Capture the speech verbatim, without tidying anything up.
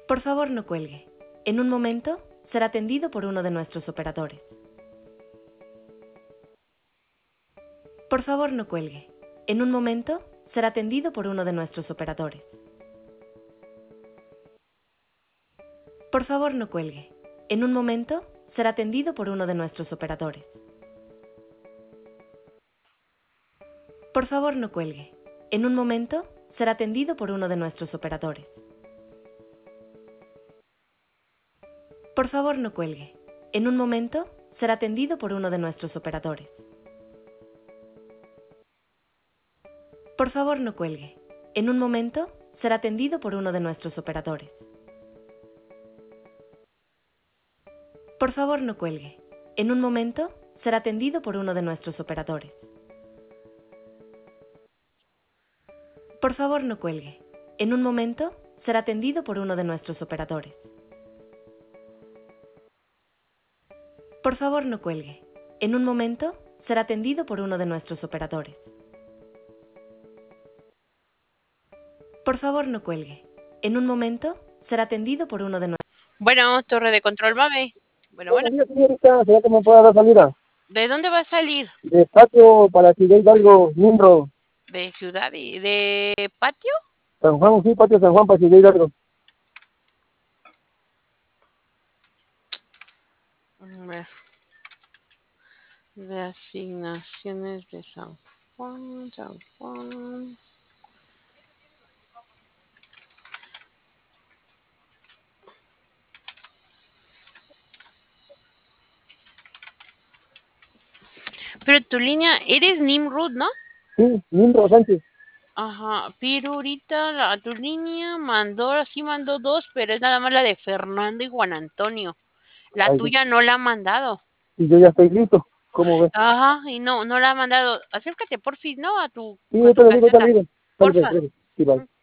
Por favor, no cuelgue. En un momento, será atendido por uno de nuestros operadores. Por favor, no cuelgue. En un momento, será atendido por uno de nuestros operadores. Por favor, no cuelgue. En un momento, será atendido por uno de nuestros operadores. Por favor, no cuelgue. En un momento, será atendido por uno de nuestros operadores. Por favor, no cuelgue. En un momento, será atendido por uno de nuestros operadores. Por favor, no cuelgue. En un momento, será atendido por uno de nuestros operadores. Por favor, no cuelgue. En un momento, será atendido por uno de nuestros operadores. Por favor, no cuelgue. En un momento, será atendido por uno de nuestros operadores. Por favor, no cuelgue. En un momento, será atendido por uno de nuestros operadores. Por favor, no cuelgue. En un momento, será atendido por uno de nuestros... Bueno, torre de control, mame. Bueno, bueno. Buenos días, señorita. ¿Será que me pueda dar salida? ¿De dónde va a salir? De patio para Ciudad Hidalgo, miembro. ¿De ciudad y de patio? San Juan, sí, patio San Juan para Ciudad Hidalgo. A ver. De asignaciones de San Juan, San Juan. Pero tu línea, eres Nimrod, ¿no? Sí, miembro Sánchez. Ajá, pero ahorita la, tu línea mandó, sí mandó dos, pero es nada más la de Fernando y Juan Antonio. La Ay, tuya no la ha mandado. y yo ya estoy listo. ¿Cómo ves? Ajá, y no, no la ha mandado. Acércate, porfis, ¿no? A tu, Sí, a tu ahorita le digo, ahorita caseta. le digo. Sale, Porfa. pues, sí, vale.